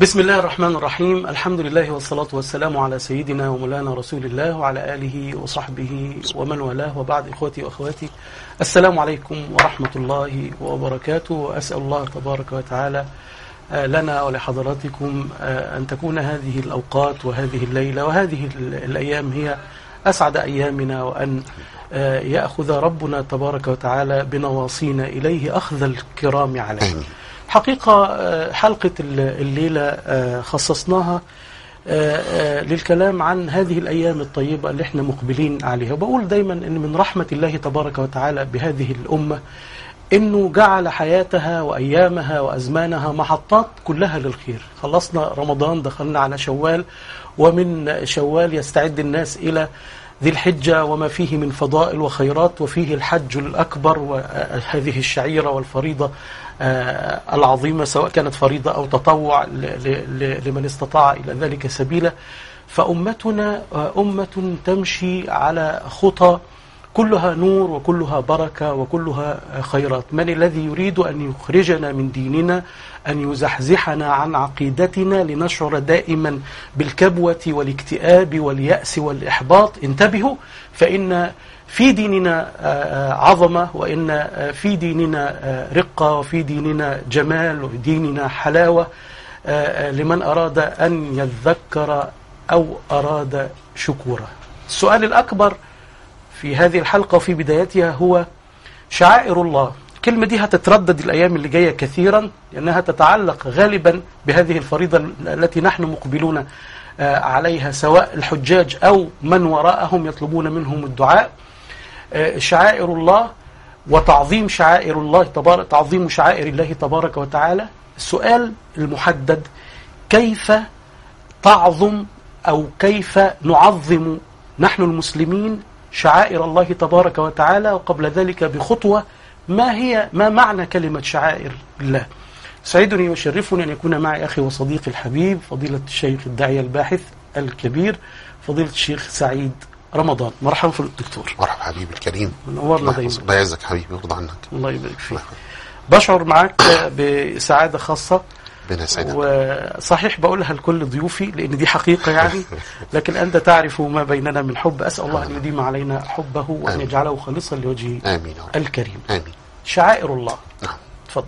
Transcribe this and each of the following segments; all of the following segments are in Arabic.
بسم الله الرحمن الرحيم. الحمد لله والصلاة والسلام على سيدنا ومولانا رسول الله وعلى آله وصحبه ومن والاه، وبعد. إخوتي وأخواتي، السلام عليكم ورحمة الله وبركاته. وأسأل الله تبارك وتعالى لنا ولحضراتكم أن تكون هذه الأوقات وهذه الليلة وهذه الأيام هي أسعد أيامنا، وأن يأخذ ربنا تبارك وتعالى بنواصينا إليه أخذ الكرام عليه. حقيقة حلقة الليلة خصصناها للكلام عن هذه الأيام الطيبة اللي احنا مقبلين عليها. وبقول دايما أن من رحمة الله تبارك وتعالى بهذه الأمة أنه جعل حياتها وأيامها وأزمانها محطات كلها للخير. خلصنا رمضان، دخلنا على شوال، ومن شوال يستعد الناس إلى ذي الحجة وما فيه من فضائل وخيرات، وفيه الحج الأكبر وهذه الشعيرة والفريضة العظيمة، سواء كانت فريضة أو تطوع لمن استطاع إلى ذلك سبيلا. فأمتنا أمة تمشي على خطى كلها نور وكلها بركة وكلها خيرات. من الذي يريد أن يخرجنا من ديننا، أن يزحزحنا عن عقيدتنا لنشعر دائما بالكبوة والاكتئاب واليأس والإحباط؟ انتبهوا، فإن في ديننا عظمة، وإن في ديننا رقة، وفي ديننا جمال، وديننا حلاوة لمن أراد أن يذكر أو أراد شكورا. السؤال الأكبر في هذه الحلقة وفي بدايتها هو شعائر الله. الكلمة دي هتتردد الأيام اللي جاية كثيرا، لأنها تتعلق غالبا بهذه الفريضة التي نحن مقبلون عليها، سواء الحجاج أو من وراءهم يطلبون منهم الدعاء. شعائر الله وتعظيم شعائر الله تعظيم شعائر الله تبارك وتعالى. السؤال المحدد: كيف تعظم أو كيف نعظم نحن المسلمين شعائر الله تبارك وتعالى؟ وقبل ذلك بخطوة، ما معنى كلمة شعائر الله؟ سعيدني وشرفني أن يكون معي أخي وصديقي الحبيب فضيلة الشيخ الداعية الباحث الكبير فضيلة الشيخ سعيد رمضان. مرحبا في الدكتور. مرحبا حبيبي الكريم، منورنا دايما. الله يعزك حبيبي ويرضى عنك. الله يبارك فيك. بشعر معك بسعادة خاصة، وصحيح بقولها لكل ضيوفي لأن دي حقيقة يعني، لكن أنت تعرف ما بيننا من حب. أسأل الله أن يديم علينا حبه وأن يجعله خالصا لوجهه الكريم. آمين. شعائر الله. نعم. تفضل.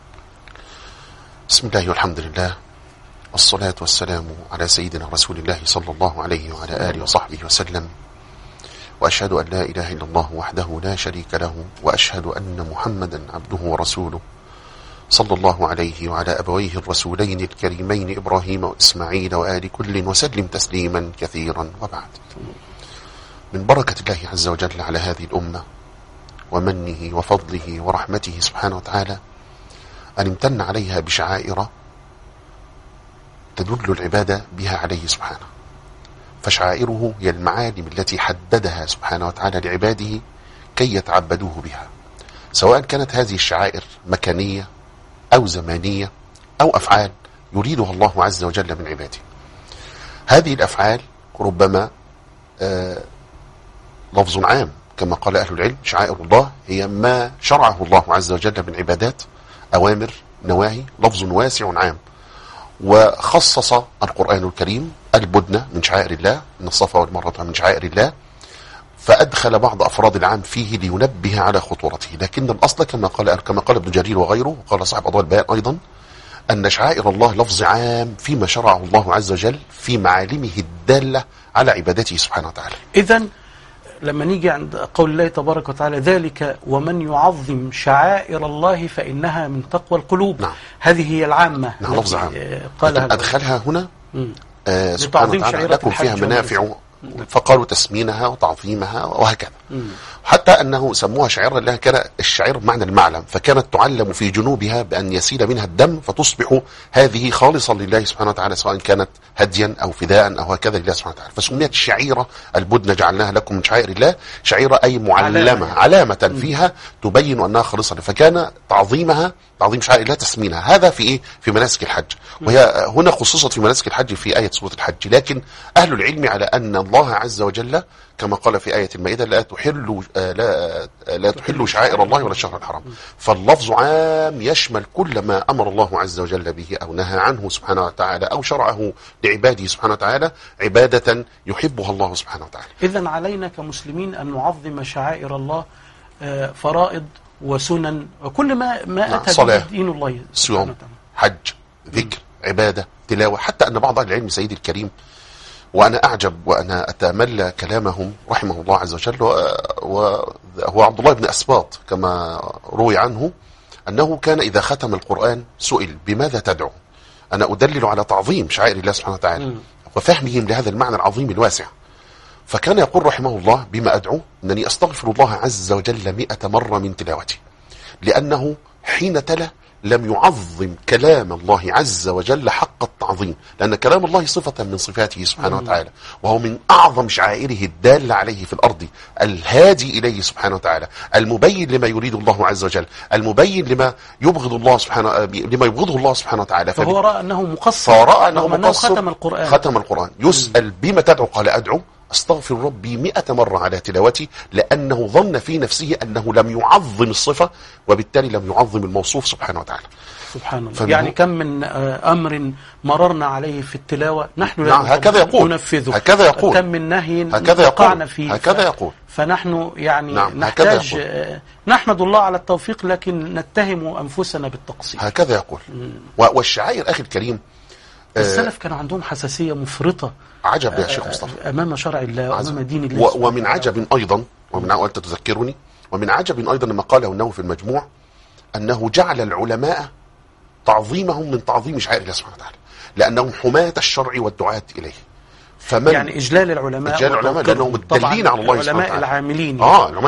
بسم الله والحمد لله، والصلاة والسلام على سيدنا رسول الله صلى الله عليه وعلى آله وصحبه وسلم، وأشهد أن لا إله إلا الله وحده لا شريك له، وأشهد أن محمدا عبده ورسوله صلى الله عليه وعلى أبويه الرسولين الكريمين إبراهيم وإسماعيل وآل كل وسلم تسليما كثيرا. وبعد، من بركة الله عز وجل على هذه الأمة ومنه وفضله ورحمته سبحانه وتعالى أن امتن عليها بشعائر تدل العبادة بها عليه سبحانه. فشعائره هي المعالم التي حددها سبحانه وتعالى لعباده كي يتعبدوه بها، سواء كانت هذه الشعائر مكانية أو زمانية أو أفعال يريدها الله عز وجل من عباده. هذه الأفعال ربما لفظ عام كما قال أهل العلم. شعائر الله هي ما شرعه الله عز وجل من عبادات، أوامر، نواهي، لفظ واسع عام. وخصص القرآن الكريم البدنة من شعائر الله، إن الصفا والمروة من شعائر الله، فأدخل بعض أفراد العام فيه لينبه على خطورته. لكن الأصل كما قال ابن جرير وغيره، وقال صاحب أضواء البيان أيضا، أن شعائر الله لفظ عام فيما شرعه الله عز وجل في معالمه الدالة على عبادته سبحانه وتعالى. إذن لما نيجي عند قول الله تبارك وتعالى: ذلك ومن يعظم شعائر الله فإنها من تقوى القلوب. نعم. هذه هي العامة. نعم، لفظ عام قالها أدخلها هنا سبحانه وتعالى لكم فيها منافع، فقالوا تسمينها وتعظيمها وهكذا. حتى أنه سموها شعير الله، كان الشعير بمعنى المعلم، فكانت تعلم في جنوبها بأن يسيل منها الدم فتصبح هذه خالصة لله سبحانه وتعالى، سواء كانت هديا أو فداء أو هكذا لله سبحانه وتعالى. فسميت الشعيرة البدنة جعلناها لكم من شعائر الله. شعيرة أي معلمة، علامة فيها تبين أنها خالصة، فكان تعظيمها تعظيم شعائر الله تسمينها. هذا في إيه؟ في مناسك الحج، وهي هنا خصصت في مناسك الحج في آية سورة الحج. لكن أهل العلم على أن الله عز وجل كما قال في آية المائدة لا تحلوا شعائر الله ولا الشهر الحرام. فاللفظ عام يشمل كل ما أمر الله عز وجل به أو نهى عنه سبحانه وتعالى أو شرعه لعباده سبحانه وتعالى عبادة يحبها الله سبحانه وتعالى. إذن علينا كمسلمين أن نعظم شعائر الله، فرائض وسنن وكل ما أتى به دين الله، صيام، حج، ذكر، عبادة، تلاوة. حتى أن بعض أهل العلم سيدي الكريم، وأنا أعجب وأنا أتأمل كلامهم رحمه الله عز وجل، وهو عبد الله بن أسباط كما روي عنه أنه كان إذا ختم القرآن سئل بماذا تدعو؟ أنا أدلل على تعظيم شعائر الله سبحانه وتعالى وفهمهم لهذا المعنى العظيم الواسع. فكان يقول رحمه الله: بما أدعو أنني أستغفر الله عز وجل 100 مرة من تلاوتي، لأنه حين تلا لم يعظم كلام الله عز وجل حق التعظيم، لأن كلام الله صفة من صفاته سبحانه وتعالى، وهو من أعظم شعائره الدالة عليه في الأرض، الهادي إليه سبحانه وتعالى، المبين لما يريد الله عز وجل، المبين لما يبغض الله سبحانه وتعالى. فهو رأى أنه مقصر، فرأى أنه مقصر، ختم القرآن. يسأل بما تدعو؟ قال: أدعو أستغفر ربي 100 مرة على تلاوتي، لأنه ظن في نفسه أنه لم يعظم الصفة، وبالتالي لم يعظم الموصوف سبحانه وتعالى. سبحان الله. يعني كم من أمر مررنا عليه في التلاوة نحن هكذا يقول ننفذه، هكذا يقول، كم من نهي وقعنا فيه، هكذا يقول. فنحن يعني نحتاج نحمد الله على التوفيق، لكن نتهم أنفسنا بالتقصير. هكذا يقول. والشعائر أخي الكريم، السلف كانوا عندهم حساسية مفرطة، عجب يا شيخ مصطفى، أمام شرع الله وأمام دين الله. ومن عجب أيضا، وأنت تذكرني، ومن عجب أيضا ما قاله النووي في المجموع، أنه جعل العلماء تعظيمهم من تعظيم شعائر الله سبحانه وتعالى، لأنهم حماة الشرع والدعاة إليه. يعني إجلال العلماء لأنهم مدلين على الله سبحانه وتعالى، العلماء العاملين،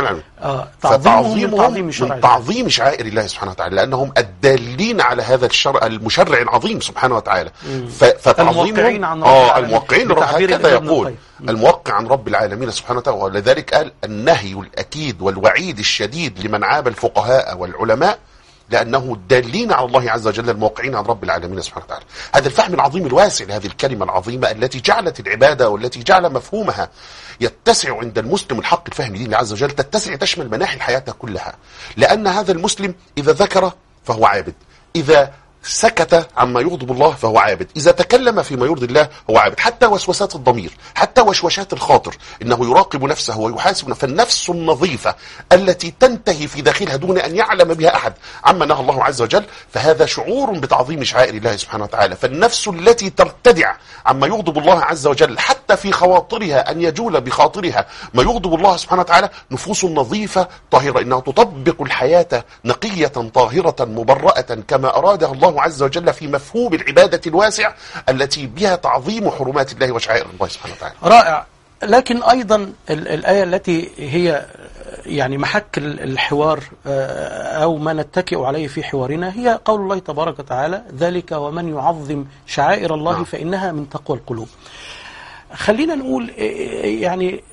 تعظيمهم من تعظيم شعائر الله سبحانه وتعالى، لأنهم الدالين على هذا الشرع المشرع العظيم سبحانه وتعالى. الموقعين عن الموقعين هكذا يقول، الموقع عن رب العالمين سبحانه وتعالى. ولذلك قال: النهي الأكيد والوعيد الشديد لمن عاب الفقهاء والعلماء، لأنه دالين على الله عز وجل، الموقعين عن رب العالمين سبحانه وتعالى. هذا الفهم العظيم الواسع لهذه الكلمة العظيمة التي جعلت العبادة والتي جعل مفهومها يتسع عند المسلم الحق الفهم دين الله عز وجل، تتسع تشمل مناحي الحياة كلها. لأن هذا المسلم إذا ذكر فهو عابد، إذا سكت عما يغضب الله فهو عابد، إذا تكلم فيما يرضي الله هو عابد. حتى وسوسات الضمير، حتى وشوشات الخاطر، إنه يراقب نفسه ويحاسب. فالنفس النظيفة التي تنتهي في داخلها دون أن يعلم بها أحد عما نهى الله عز وجل، فهذا شعور بتعظيم شعائر الله سبحانه وتعالى. فالنفس التي ترتدع عما يغضب الله عز وجل، حتى في خواطرها أن يجول بخاطرها ما يغضب الله سبحانه وتعالى، نفوس نظيفة طاهرة، إنها تطبق الحياة نقية طاهرة مبرأة كما أرادها الله عز وجل في مفهوم العبادة الواسع التي بها تعظيم حرمات الله وشعائر الله سبحانه وتعالى. رائع. لكن أيضا الآية التي هي يعني محك الحوار أو ما نتكئ عليه في حوارنا هي قول الله تبارك وتعالى: ذلك ومن يعظم شعائر الله فإنها من تقوى القلوب. خلينا نقول يعني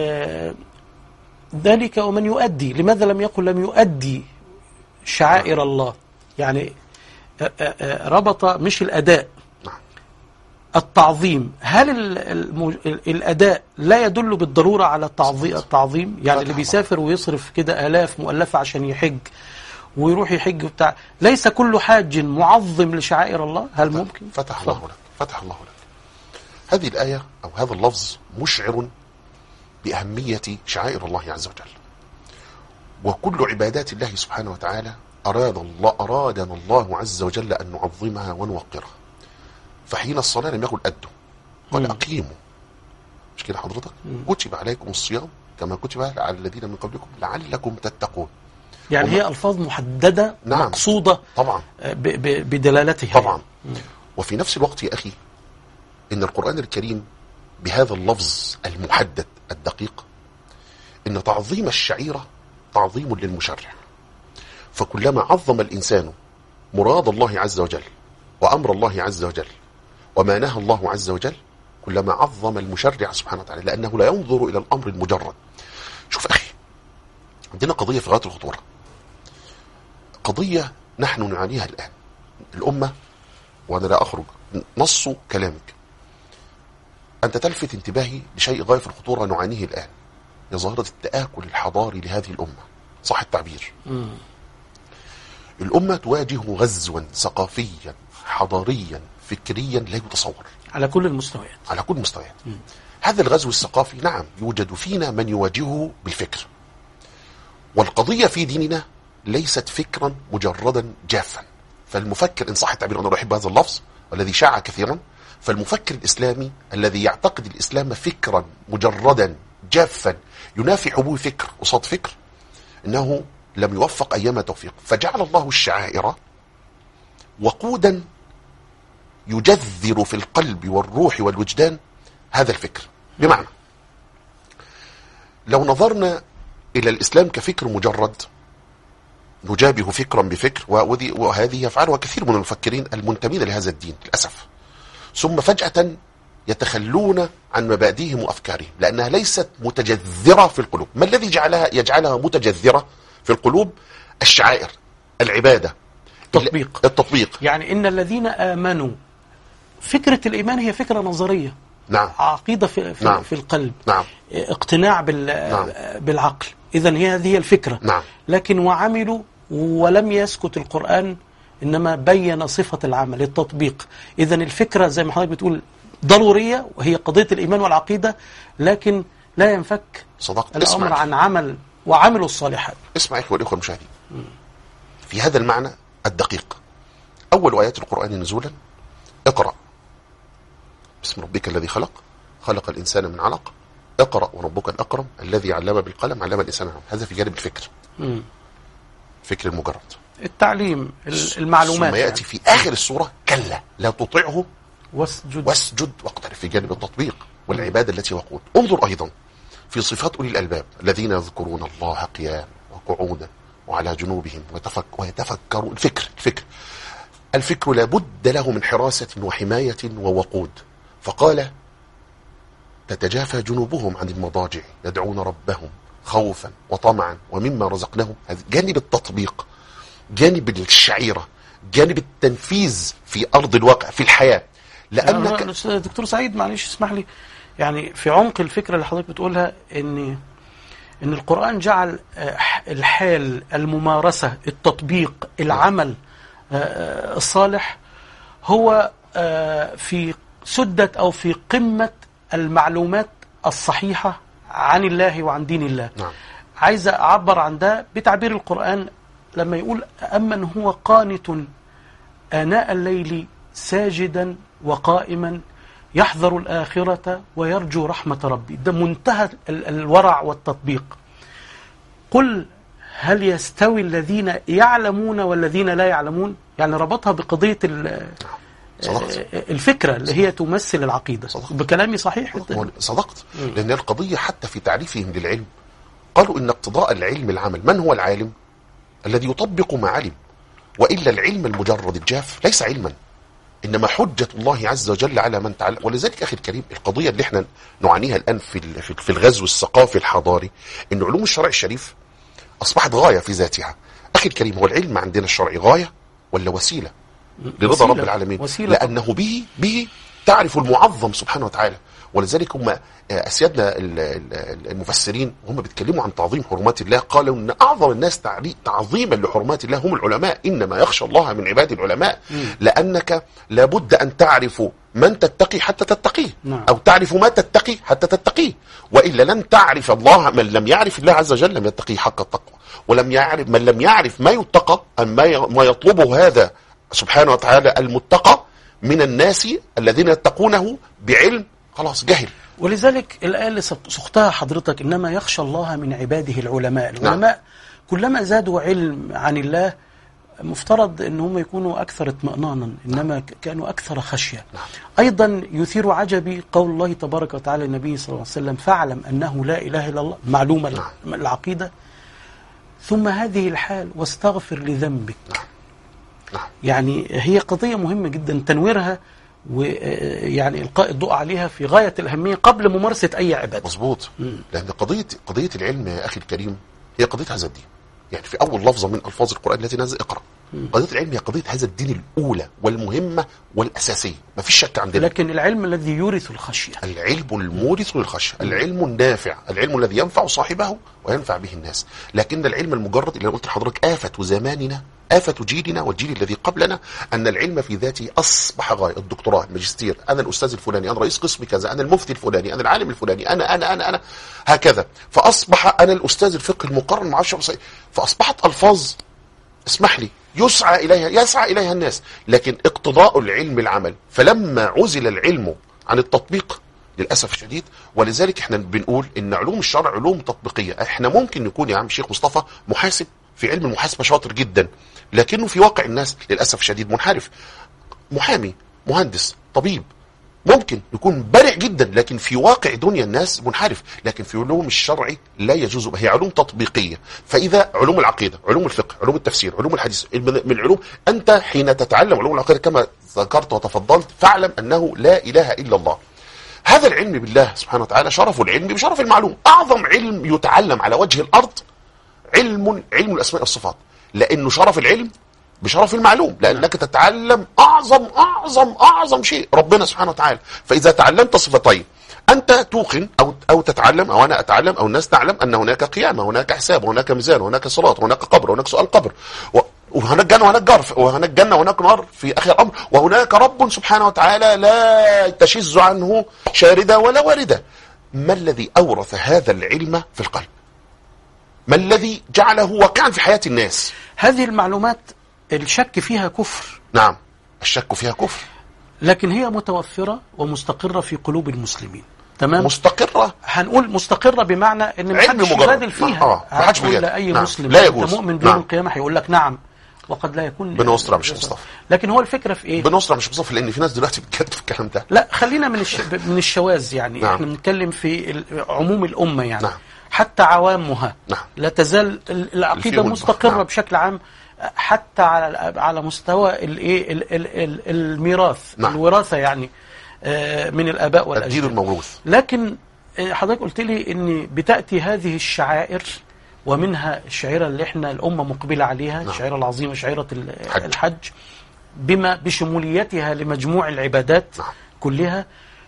ذلك ومن يؤدي، لماذا لم يقل لم يؤدي شعائر الله؟ يعني ربط مش الأداء، التعظيم. هل الأداء لا يدل بالضرورة على التعظيم؟ يعني اللي بيسافر ويصرف كده آلاف مؤلفة عشان يحج ويروح يحج بتاع، ليس كل حاج معظم لشعائر الله؟ هل ممكن؟ فتح الله لك. هذه الآية أو هذا اللفظ مشعر بأهمية شعائر الله عز وجل، وكل عبادات الله سبحانه وتعالى أرادنا الله عز وجل أن نعظمها ونوقرها. فحين الصلاة لم يقل أدوا، قال أقيموا. مش كده حضرتك؟ كتب عليكم الصيام كما كتب على الذين من قبلكم لعلكم تتقون. يعني هي ألفاظ محددة، مقصودة طبعا بدلالتها طبعا. وفي نفس الوقت يا أخي، إن القرآن الكريم بهذا اللفظ المحدد الدقيق، إن تعظيم الشعيرة تعظيم للمشرع. فكلما عظم الإنسان مراد الله عز وجل وأمر الله عز وجل وما نهى الله عز وجل، كلما عظم المشرع سبحانه وتعالى، لأنه لا ينظر إلى الأمر المجرد. شوف أخي، عندنا قضية في غاية الخطورة، قضية نحن نعانيها الآن الأمة، وأنا لا أخرج نص كلامك، أنت تلفت انتباهي لشيء غاية في الخطورة نعانيه الآن، هي ظاهرة التآكل الحضاري لهذه الأمة، صح التعبير. الأمة تواجه غزوا ثقافيا حضاريا فكريا لا يتصور على كل المستويات، على كل المستويات. هذا الغزو الثقافي نعم يوجد فينا من يواجهه بالفكر، والقضية في ديننا ليست فكرا مجردا جافا. فالمفكر إن صح التعبير، أنا أحب هذا اللفظ والذي شاع كثيرا، فالمفكر الإسلامي الذي يعتقد الإسلام فكرا مجردا جافا ينافي حبوب فكر قصاد فكر، إنه لم يوفق أيام توفيق. فجعل الله الشعائر وقودا يجذر في القلب والروح والوجدان هذا الفكر. بمعنى لو نظرنا إلى الإسلام كفكر مجرد نجابه فكرا بفكر، وهذه يفعلها كثير من المفكرين المنتمين لهذا الدين للأسف، ثم فجأة يتخلون عن مبادئهم وأفكارهم لأنها ليست متجذرة في القلوب. ما الذي يجعلها متجذرة في القلوب؟ الشعائر، العبادة، التطبيق. يعني إن الذين آمنوا، فكرة الإيمان هي فكرة نظرية، نعم، عقيدة نعم. في القلب، نعم. اقتناع نعم. بالعقل. إذن هذه الفكرة، نعم. لكن وعملوا، ولم يسكت القرآن، إنما بين صفة العمل، التطبيق. إذن الفكرة زي ما حضرتك بتقول ضرورية، وهي قضية الإيمان والعقيدة، لكن لا ينفك الأمر عن عمل وعملوا الصالحات. اسمع أيها الأخوة المشاهدين، في هذا المعنى الدقيق أول آيات القرآن نزولا اقرأ باسم ربك الذي خلق، خلق الإنسان من علق، اقرأ وربك الأكرم الذي علم بالقلم علم الإنسان ما لم يعلم. هذا في جانب الفكر، فكر المجرد، التعليم، المعلومات. ثم يأتي في آخر السورة كلا لا تطعه واسجد واقترب، في جانب التطبيق والعبادة التي وقود. انظر أيضا في صفات أولي الألباب الذين يذكرون الله قياما وقعودا وعلى جنوبهم ويتفكرون. الفكر لابد له من حراسة وحماية ووقود. فقال تتجافى جنوبهم عن المضاجع يدعون ربهم خوفا وطمعا ومما رزقناهم. هذا جانب التطبيق، جانب الشعيرة، جانب التنفيذ في أرض الواقع في الحياة. لأنك دكتور سعيد معلش اسمح لي، يعني في عمق الفكرة اللي حضرتك بتقولها إن القرآن جعل الحال، الممارسة، التطبيق، العمل الصالح هو في سدة أو في قمة المعلومات الصحيحة عن الله وعن دين الله. نعم. عايز أعبر عن ده بتعبير القرآن لما يقول أمن هو قانت آناء الليل ساجدا وقائما يحذر الآخرة ويرجو رحمة ربي. ده منتهى الورع والتطبيق. قل هل يستوي الذين يعلمون والذين لا يعلمون؟ يعني ربطها بقضية الفكرة اللي هي تمثل العقيدة. بكلامي صحيح؟ صدقت. لأن القضية حتى في تعريفهم للعلم قالوا إن اقتضاء العلم العمل. من هو العالم؟ الذي يطبق ما علم، وإلا العلم المجرد الجاف ليس علما، إنما حجة الله عز وجل على من تعلم. ولذلك أخي الكريم القضية اللي احنا نعانيها الآن في الغزو الثقافي الحضاري إن علوم الشرع الشريف أصبحت غاية في ذاتها. أخي الكريم، هو العلم عندنا الشرعي غاية ولا وسيلة لرضا رب العالمين؟ وسيلة. لأنه به تعرف المعظم سبحانه وتعالى. ولذلك هم أسيادنا المفسرين هم بيتكلموا عن تعظيم حرمات الله قالوا أن أعظم الناس تعظيما لحرمات الله هم العلماء. إنما يخشى الله من عباد العلماء. لأنك لابد أن تعرف من تتقي حتى تتقيه. نعم. أو تعرف ما تتقي حتى تتقيه، وإلا لن تعرف الله. من لم يعرف الله عز وجل لم يتقيه حق التقوى، ولم يعرف من لم يعرف ما يتقى ما يطلبه هذا سبحانه وتعالى المتقى من الناس الذين يتقونه بعلم، خلاص جهل. ولذلك الآية اللي سختها حضرتك إنما يخشى الله من عباده العلماء. العلماء نعم. كلما زادوا علم عن الله مفترض أن هم يكونوا أكثر اطمئنانا، إنما كانوا أكثر خشية. نعم. أيضا يثير عجبي قول الله تبارك وتعالى النبي صلى الله عليه وسلم فاعلم أنه لا إله إلا الله، معلومة نعم. العقيدة، ثم هذه الحال واستغفر لذنبك. نعم. يعني هي قضية مهمة جدا تنويرها، ويعني إلقاء الضوء عليها في غاية الأهمية قبل ممارسة أي عبادة. مظبوط. لأن قضية العلم يا أخي الكريم هي قضية هذا الدين. يعني في أول لفظة من ألفاظ القرآن التي نزل اقرأ. قضية العلم هي قضية هذا الدين الأولى والمهمة والأساسية، ما فيش شك عندنا. لكن العلم الذي يورث الخشية، العلم المورث للخشية، العلم النافع، العلم الذي ينفع صاحبه وينفع به الناس. لكن العلم المجرد اللي قلت لحضرتك آفة زماننا، آفة جيلنا والجيل الذي قبلنا، أن العلم في ذاته أصبح غاية. الدكتوراه، الماجستير، أنا الأستاذ الفلاني، أنا رئيس قسم كذا، أنا المفتي الفلاني، أنا العالم الفلاني، أنا هكذا. فأصبح أنا الأستاذ الفقه المقرن مع 10 فأصبحت ألفاظ اسمح لي يسعى إليها الناس، لكن اقتضاء العلم العمل. فلما عزل العلم عن التطبيق للأسف الشديد، ولذلك احنا بنقول ان علوم الشرع علوم تطبيقية. احنا ممكن نكون يا عم الشيخ مصطفى محاسب في علم المحاسبة شاطر جدا، لكنه في واقع الناس للأسف الشديد منحرف. محامي، مهندس، طبيب، ممكن يكون بارع جدا، لكن في واقع دنيا الناس منحرف. لكن في علوم الشرع لا يجوز، هي علوم تطبيقية. فإذا علوم العقيدة، علوم الفقه، علوم التفسير، علوم الحديث، من العلوم، أنت حين تتعلم علوم العقيدة كما ذكرت وتفضلت فاعلم أنه لا إله إلا الله. هذا العلم بالله سبحانه وتعالى شرف العلم بشرف المعلوم. أعظم علم يتعلم على وجه الأرض علم الأسماء والصفات، لأنه شرف العلم بشرف المعلوم، لأنك تتعلم أعظم شيء ربنا سبحانه وتعالى. فإذا تعلمت صفتين، أنت توقن أو تتعلم أو أنا أتعلم أو الناس تعلم أن هناك قيامة، هناك حساب، هناك ميزان، هناك صراط، هناك قبر، هناك سؤال قبر، وهناك جنة وهناك نار في آخر الأمر، وهناك رب سبحانه وتعالى لا تشز عنه شاردة ولا واردة. ما الذي أورث هذا العلم في القلب؟ ما الذي جعله واقعا في حياة الناس؟ هذه المعلومات الشك فيها كفر. نعم، الشك فيها كفر، لكن هي متوفرة ومستقرة في قلوب المسلمين. تمام، مستقرة. هنقول مستقرة بمعنى ان ما حدش يجادل فيها. ما حدش يقول اي نعم. مسلم لا يجوز. مؤمن بيوم القيامة هيقول لك نعم، وقد لا يكون. بنصرة مش مصطفى. لكن هو الفكرة في ايه؟ بنصرة مش مصطفى، لان في ناس دلوقتي بتكتب الكلام ده. لا، خلينا من الشواذ يعني. نعم. احنا بنتكلم في عموم الأمة يعني. نعم. حتى عوامها. نعم. لا تزال العقيدة مستقرة. نعم. بشكل عام، حتى على مستوى الميراث. نعم. الوراثة يعني من الآباء والأجداد، الدين الموروث. لكن حضرتك قلت لي ان بتأتي هذه الشعائر، ومنها الشعيرة اللي احنا الأمة مقبلة عليها. نعم. الشعيرة العظيمة، شعيرة الحج، بشموليتها لمجموع العبادات. نعم. كلها،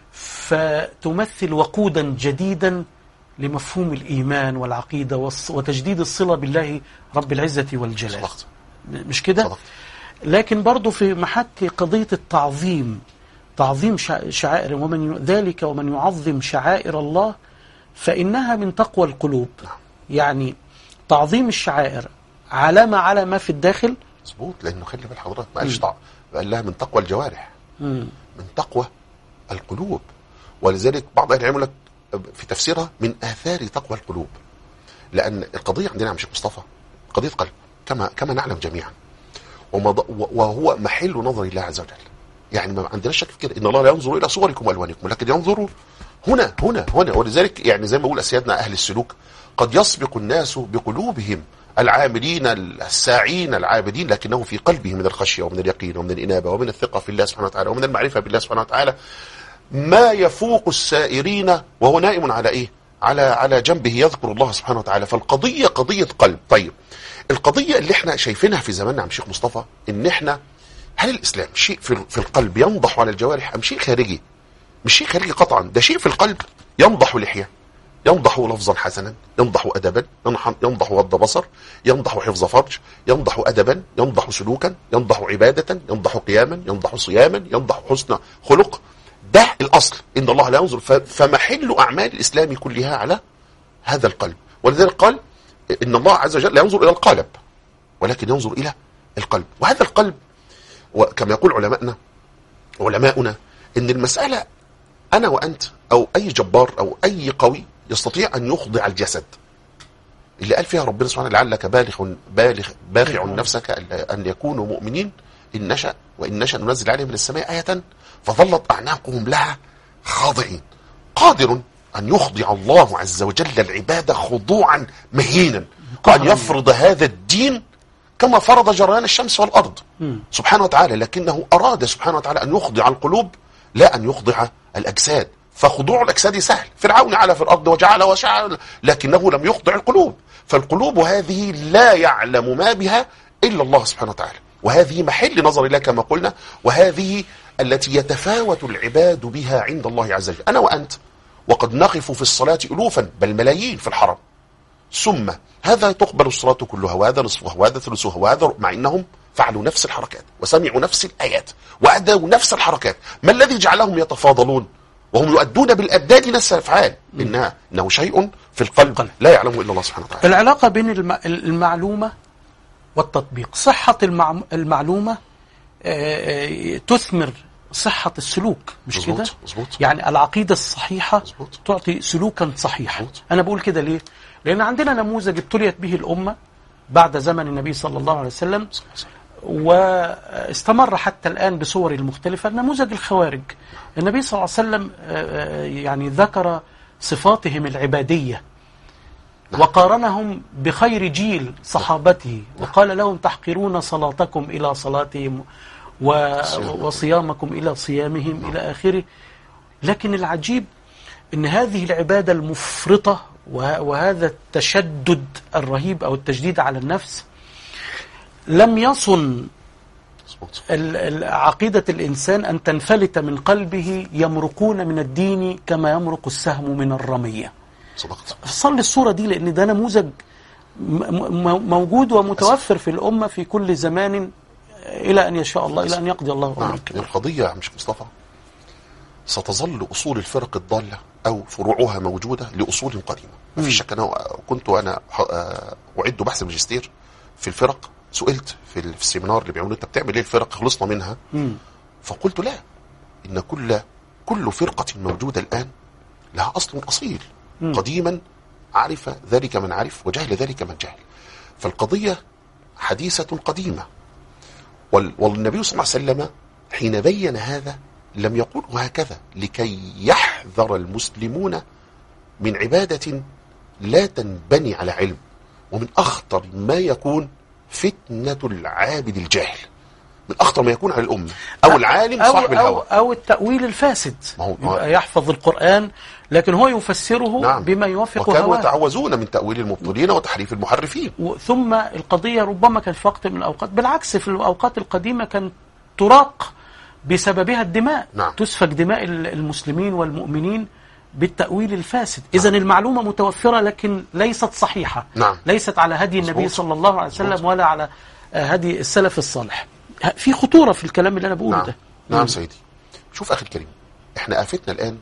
فتمثل وقودا جديدا لمفهوم الإيمان والعقيدة وتجديد الصلة بالله رب العزة والجلال. صدقت. مش كده؟ لكن برضو في محك قضية التعظيم، تعظيم شعائر، ومن يعظم شعائر الله فإنها من تقوى القلوب. يعني تعظيم الشعائر علامة على ما في الداخل. مظبوط، لأنه خلي بال حضرتك ما قالش قال لها من تقوى الجوارح، من تقوى القلوب. ولذلك بعض أهل العلم لك في تفسيرها من آثار تقوى القلوب، لأن القضية عندنا يا شيخ مصطفى قضية قلب كما نعلم جميعا، وهو محل نظر الله عز وجل. يعني ما عندناش شك في كده، إن الله لا ينظر إلى صوركم وألوانكم، لكن ينظر هنا. ولذلك يعني زي ما بقول أسيادنا أهل السلوك، قد يسبق الناس بقلوبهم العاملين الساعين العابدين، لكنه في قلبه من الخشية ومن اليقين ومن الإنابة ومن الثقة في الله سبحانه وتعالى ومن المعرفة بالله سبحانه وتعالى ما يفوق السائرين، وهو نائم على إيه؟ على جنبه يذكر الله سبحانه وتعالى. فالقضية قضية قلب. طيب، القضية اللي احنا شايفينها في زماننا عم شيخ مصطفى، ان احنا هل الإسلام شيء في القلب ينضح على الجوارح أم شيء خارجي؟ مش شيء خارجي قطعا، ده شيء في القلب. ينضح لحية، ينضح لفظا حسنا، ينضح أدبا، ينضح غض بصر، ينضح حفظ فرج، ينضح أدبا، ينضح سلوكا، ينضح عبادة، ينضح قياما، ينضح صياما، ينضح حسن خلق. ده الأصل، إن الله لا ينظر. فمحل أعمال الإسلام كلها على هذا القلب. ولذلك قال إن الله عز وجل لا ينظر إلى القالب، ولكن ينظر إلى القلب. وهذا القلب، وكما يقول علماؤنا إن المسألة أنا وأنت أو أي جبار أو أي قوي يستطيع أن يخضع الجسد، اللي قال فيها ربنا سبحانه لعلك باخع نفسك أن يكونوا مؤمنين إن نشأ وإن نشأ ننزل عليهم من السماء آية فظلت أعناقهم لها خاضعين. قادر أن يخضع الله عز وجل العبادة خضوعا مهينا، وأن يفرض هذا الدين كما فرض جريان الشمس والأرض سبحانه وتعالى. لكنه أراد سبحانه وتعالى أن يخضع القلوب لا أن يخضع الأجساد. فخضوع الأجساد سهل، فرعون على في الأرض وجعل، لكنه لم يخضع القلوب. فالقلوب هذه لا يعلم ما بها إلا الله سبحانه وتعالى، وهذه محل نظر الله كما قلنا، وهذه التي يتفاوت العباد بها عند الله عز وجل. أنا وأنت وقد نقف في الصلاة ألوفا بل ملايين في الحرم، ثم هذا تقبل الصلاة كلها وهذا نصفها وهذا ثلثها وهذا، مع أنهم فعلوا نفس الحركات وسمعوا نفس الآيات وأدوا نفس الحركات. ما الذي جعلهم يتفاضلون وهم يؤدون بالأبدان نفس الأفعال؟ إنه شيء في القلب لا يعلمه إلا الله سبحانه وتعالى. العلاقة بين المعلومة والتطبيق. صحة المعلومة تثمر صحة السلوك، مش كده؟ يعني العقيدة الصحيحة مزبوط. تعطي سلوكا صحيحا. أنا بقول كده ليه؟ لأن عندنا نموذج ابتليت به الأمة بعد زمن النبي صلى الله عليه وسلم، واستمر حتى الآن بصور المختلفة، نموذج الخوارج. النبي صلى الله عليه وسلم يعني ذكر صفاتهم العبادية وقارنهم بخير جيل صحابته، وقال لهم تحقرون صلاتكم إلى صلاتهم وصيامكم إلى صيامهم إلى آخره. لكن العجيب أن هذه العبادة المفرطة وهذا التشدد الرهيب أو التجديد على النفس لم يصن عقيدة الإنسان أن تنفلت من قلبه، يمرقون من الدين كما يمرق السهم من الرمية. صدقت. صل الصورة دي، لأن ده نموذج موجود ومتوفر في الأمة في كل زمان إلى أن يشاء الله، إلى أن يقضي الله أمرا. القضية مش مصطفى ستظل أصول الفرق الضالة أو فروعها موجودة لأصول قديمة. ما في شك. أنا أعد بحث ماجستير في الفرق، سئلت في السيمينار اللي بيعملوا أنت بتعمل إيه الفرق، خلصنا منها؟ فقلت لا، إن كل فرقة موجودة الآن لها أصل أصيل قديما عرف ذلك من عرف وجهل ذلك من جهل. فالقضية حديثة قديمة، والنبي صلى الله عليه وسلم حين بين هذا لم يقول هكذا لكي يحذر المسلمون من عبادة لا تنبني على علم. ومن أخطر ما يكون فتنة العابد الجاهل، من أخطر ما يكون على الأمة، أو العالم صاحب الهوى، أو التأويل الفاسد. يحفظ القرآن لكن هو يفسره نعم. بما يوافق هواه. وكانوا يتعوذون من تأويل المبطلين وتحريف المحرفين. ثم القضية ربما كان في وقت من الأوقات، بالعكس في الأوقات القديمة كان تراق بسببها الدماء. نعم. تسفك دماء المسلمين والمؤمنين بالتأويل الفاسد. إذن المعلومة متوفرة لكن ليست صحيحة. نعم. ليست على هدي النبي صلى الله عليه وسلم ولا على هدي السلف الصالح. في خطورة في الكلام اللي أنا بقوله. نعم. ده نعم سيدي. شوف أخي الكريم، إحنا آفتنا الآن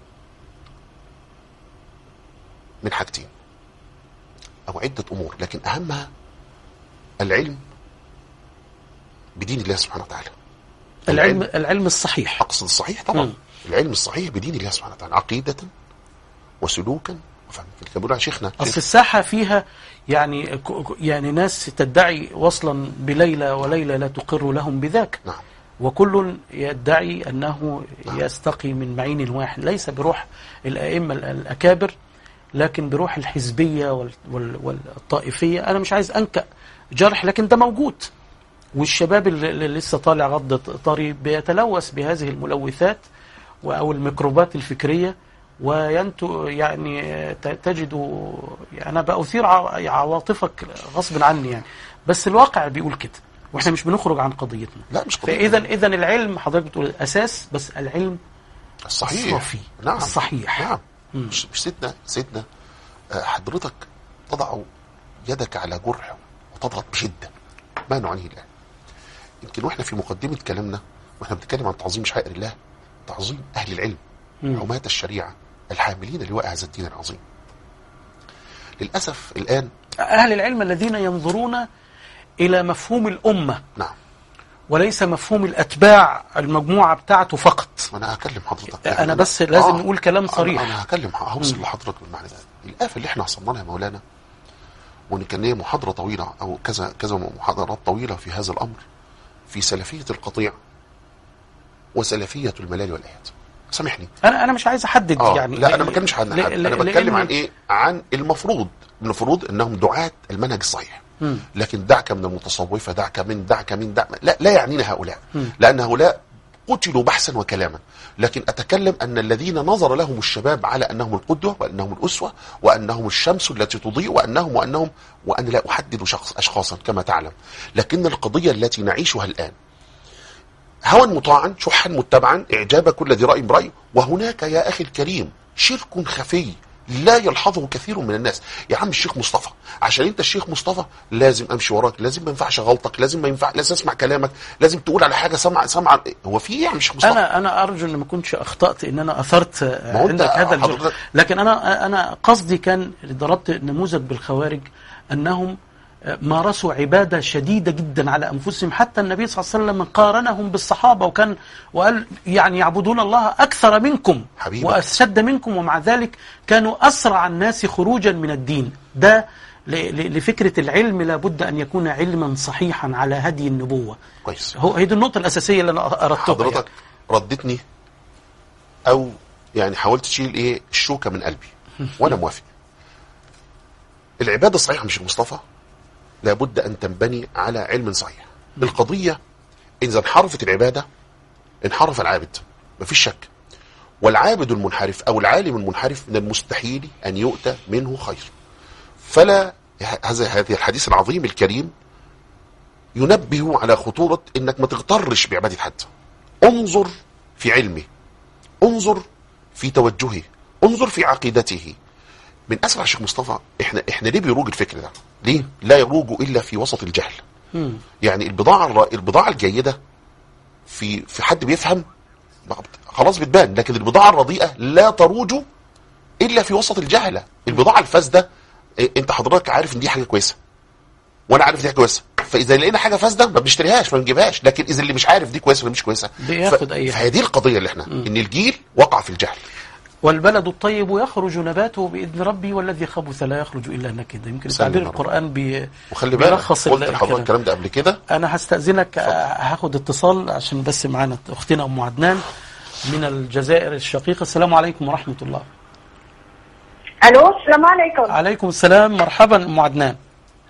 من حاجتين أو عدة أمور، لكن أهمها العلم بدين الله سبحانه وتعالى. العلم الصحيح، أقصد الصحيح طبعا. العلم الصحيح بدين الله سبحانه وتعالى، عقيدة وسلوكا وفهما. اللي كان بيقول شيخنا أصل الساحة فيها يعني ناس تدعي وصلا بليلى وليلى لا تقر لهم بذاك. نعم. وكل يدعي أنه يستقي من معين واحد، ليس بروح الأئمة الأكابر لكن بروح الحزبية والطائفية. أنا مش عايز أنكأ جرح لكن ده موجود، والشباب اللي لسه طالع غض طري بيتلوث بهذه الملوثات أو الميكروبات الفكرية، وينتو يعني تجد يعني أنا بأثير عواطفك غصب عني يعني، بس الواقع بيقول كده واحنا مش بنخرج عن قضيتنا. لا مش قضيتنا. فإذا العلم حضرتك بتقول الأساس، بس العلم الصحيح الصافي. نعم. الصحيح. نعم. مش سيدنا حضرتك تضع يدك على جرح وتضغط بشدة ما نعنيه الآن. يمكن واحنا في مقدمة كلامنا واحنا بنتكلم عن تعظيم شعائر الله، تعظيم أهل العلم حماة الشريعة الحاملين لواء هذا الدين العظيم. للأسف الآن أهل العلم الذين ينظرون إلى مفهوم الأمة. نعم. وليس مفهوم الأتباع المجموعة بتاعته فقط. أنا هكلم حضرتك أنا بس لازم نقول كلام صريح. أنا هكلم هوصل لحضرتك بالمعنى ده. الآفة اللي احنا وصلنا لها مولانا، وإن كان ليه محاضرة طويلة أو كذا محاضرات طويلة في هذا الأمر، في سلفية القطيع وسلفية الملال والآيات. سامحني أنا مش عايز أحدد يعني. لا أنا ما بتكلمش عن حد، أنا بتكلم عن إيه؟ عن المفروض إنهم دعاة المنهج الصحيح. لكن دعك من المتصوفة، دعك من لا يعنينا هؤلاء. لأن هؤلاء قتلوا بحثا وكلاما. لكن أتكلم أن الذين نظر لهم الشباب على أنهم القدوة وأنهم الأسوة وأنهم الشمس التي تضيء وأنا لا أحدد أشخاصا كما تعلم، لكن القضية التي نعيشها الآن هوى مطاعا، شحا متبعا، إعجاب كل ذي رأي برأي. وهناك يا أخي الكريم شرك خفي لا يلحظه كثير من الناس. يا عم الشيخ مصطفى، عشان انت الشيخ مصطفى لازم امشي وراك، لازم ما ينفعش غلطك، لازم اسمع كلامك، لازم تقول على حاجه سمع. هو في ايه يا عم الشيخ مصطفى؟ انا ارجو ان ما كنتش اخطات ان انا اثرت عندك هذا الجزء، لكن انا قصدي كان ضربت نموذج بالخوارج انهم مارسوا عبادة شديدة جدا على أنفسهم، حتى النبي صلى الله عليه وسلم قارنهم بالصحابة وقال يعني يعبدون الله أكثر منكم وأشد منكم، ومع ذلك كانوا أسرع الناس خروجا من الدين. ده لفكرة العلم لابد أن يكون علما صحيحا على هدي النبوة. كويس. هي دي النقطة الأساسية اللي أنا أردتها. حضرتك ردتني أو يعني حاولت تشيل الشوكة من قلبي وأنا موافق. العبادة الصحيحة مش المصطفى لابد أن تنبني على علم صحيح. القضية إذا انحرفت العبادة انحرف العابد، مفيش شك. والعابد المنحرف أو العالم المنحرف من المستحيل أن يؤتى منه خير. فلا هذا الحديث العظيم الكريم ينبه على خطورة إنك ما تغترش بعبادة حد. انظر في علمه، انظر في توجهه، انظر في عقيدته. من أسرع الشيخ مصطفى احنا ليه بيروج الفكر ده؟ ليه لا يروج إلا في وسط الجهل؟ يعني البضاعة الجيدة في حد بيفهم خلاص بتبان، لكن البضاعة الرديئة لا تروج إلا في وسط الجهلة. البضاعة الفاسدة انت حضرتك عارف ان دي حاجة كويسة وانا عارف دي حاجة كويسة، فاذا لقينا حاجة فاسدة ما بنشتريهاش ما بنجيبهاش، لكن اذا اللي مش عارف دي كويسة ولا مش كويسة بياخد اي حاجة. فهذه القضية اللي احنا ان الجيل وقع في الجهل. والبلد الطيب يخرج نباته بإذن ربي والذي خبث لا يخرج إلا نكدا. يمكن تعبير القرآن بيلخص الكلام ده قبل كده. أنا هستأذنك هاخد اتصال عشان بس معانا أختنا أم عدنان من الجزائر الشقيقة. السلام عليكم ورحمة الله. ألو السلام عليكم. عليكم السلام، مرحبا أم عدنان.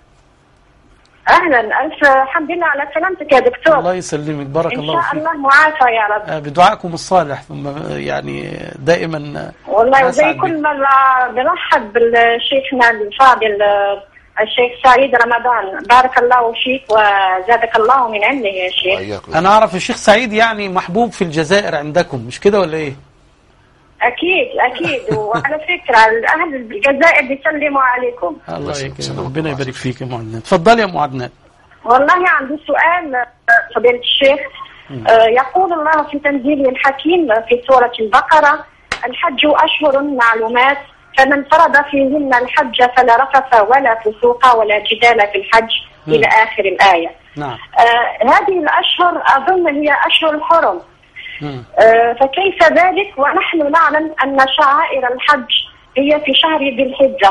أهلا، ألف الحمد لله على سلامتك يا دكتور. الله يسلمك، بارك الله فيك. إن شاء الله معافى يا رب. بدعائكم الصالح يعني دائما. والله وزي كل مرة بنرحب بالشيخنا الفاضل الشيخ سعيد رمضان، بارك الله فيك وزادك الله من علمه يا شيخ. أنا أعرف الشيخ سعيد يعني محبوب في الجزائر عندكم، مش كده ولا إيه؟ أكيد وعلى فكرة أهل الجزائر بيسلموا عليكم. الله يكرمك، ربنا يبارك فيك يا ام عدنان. اتفضلي يا ام عدنان. والله عندي سؤال فضيلة الشيخ. يقول الله في تنزيله الحكيم في سورة البقرة: الحج أشهر معلومات فمن فرض فيهن الحج فلا رفث ولا فسوق ولا جدال في الحج إلى آخر الآية. نعم. هذه الأشهر أظن هي أشهر الحرم. فكيف ذلك ونحن نعلم أن شعائر الحج هي في شهر ذي الحجة؟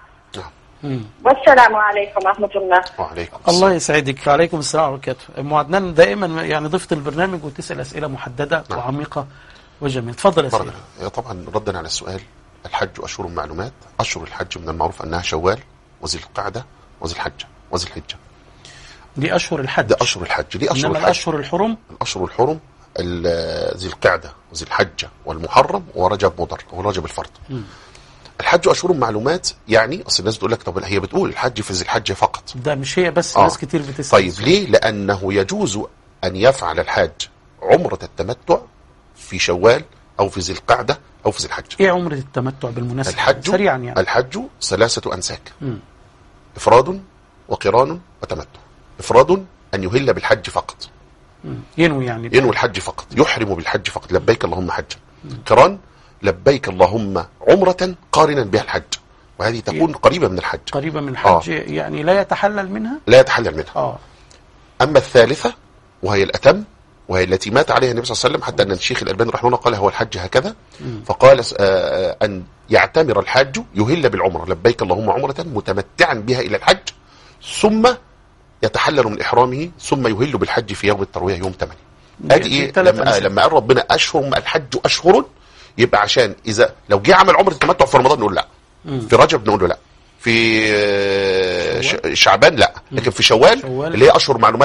والسلام عليكم ورحمة الله. وعليكم الله يسعدك. وعليكم السلام ورحمة الله وبركاته. أم عدنان دائما يعني ضيفة البرنامج وتسأل أسئلة محددة وعميقة وجميلة. تفضل يا سيدي. طبعا ردا على السؤال، الحج أشهر معلومات. أشهر الحج من المعروف أنها شوال وذي القعدة وذي الحجة وذي الحجة. دي أشهر الحج. ده أشهر الحج. دي أشهر الحج. الأشهر الحرم. الأشهر الحرم ذي القعدة وذي الحجة والمحرم ورجب مضر ورجب الفرد. الحج أشهر معلومات. يعني أصل الناس تقول لك طب هي بتقول الحج في ذي الحجة فقط، ده مش هي بس. ناس كتير بتسأل. طيب ليه؟ لأنه يجوز أن يفعل الحاج عمرة التمتع في شوال أو في ذي القعدة أو في ذي الحجة. إيه عمرة التمتع بالمناسبة؟ الحج سريعا يعني. الحج 3 أنساك: إفراد وقران وتمتع. إفراد أن يهل بالحج فقط، ينوي الحج فقط، يحرم بالحج فقط، لبيك اللهم حجا. قران لبيك اللهم عمرة قارنا بها الحج، وهذه تكون قريبة من الحج. قريبة من الحج. يعني لا يتحلل منها. لا يتحلل منها. أما الثالثة وهي الأتم وهي التي مات عليها النبي صلى الله عليه وسلم، حتى أن الشيخ الألباني رحمه الله قال هو الحج هكذا. فقال أن يعتمر الحاج يهل بالعمرة لبيك اللهم عمرة متمتعا بها إلى الحج، ثم يتحلل من إحرامه ثم يهل بالحج في يوم التروية يوم 8. هذه إيه؟ لما قال ربنا أشهر الحج أشهر، يبقى عشان إذا لو جه عمل عمرة التمتع في رمضان نقول لا، في رجب نقول له لا، في شعبان لا، لكن في شوال اللي هي أشهر معلومات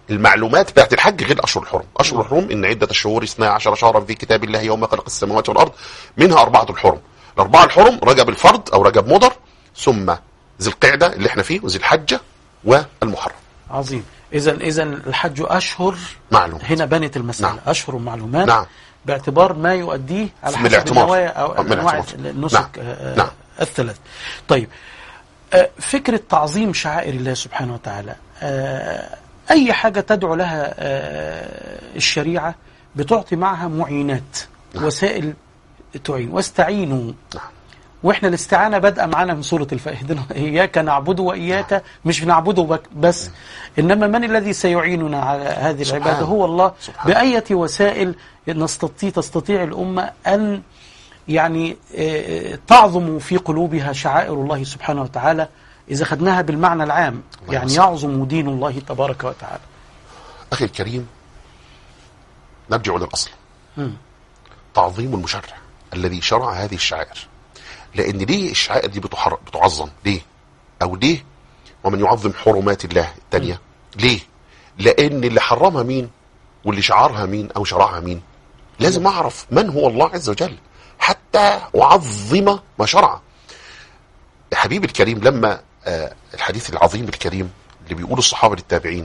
المعلومات بتاعت الحج غير اشهر الحرم. اشهر الحرم ان عده الشهور 12 شهرا في كتاب الله يوم خلق السماوات والارض منها 4 الحرم. الاربعه الحرم رجب الفرد او رجب مضر، ثم ذي القعده اللي احنا فيه، وذي الحجه، والمحرم. عظيم. اذا الحج اشهر معلومات. هنا بنت المساله. نعم. اشهر معلومات. نعم. باعتبار ما يؤديه على حسب النوايا او انواع النسك. نعم. الثلاث. طيب، فكره تعظيم شعائر الله سبحانه وتعالى، اي حاجه تدعو لها الشريعه بتعطي معها معينات. نعم. وسائل تعين. واستعينوا. نعم. واحنا الاستعانه بادئه معانا من سوره الفائدين، اياك نعبد واياك، مش نعبده بس، انما من الذي سيعيننا على هذه العباده؟ هو الله. باية وسائل تستطيع الامه ان يعني تعظم في قلوبها شعائر الله سبحانه وتعالى، اذا خدناها بالمعنى العام، يعني يعظم دين الله تبارك وتعالى. اخي الكريم، نرجع للاصل. تعظيم المشرع الذي شرع هذه الشعائر. لأن ليه الشعائر دي بتعظم؟ ليه؟ أو ليه ومن يعظم حرمات الله التانية؟ ليه؟ لأن اللي حرمها مين واللي شعرها مين أو شرعها مين. لازم أعرف من هو الله عز وجل حتى أعظم ما شرع. حبيب الكريم لما الحديث العظيم الكريم اللي بيقول الصحابة للتابعين: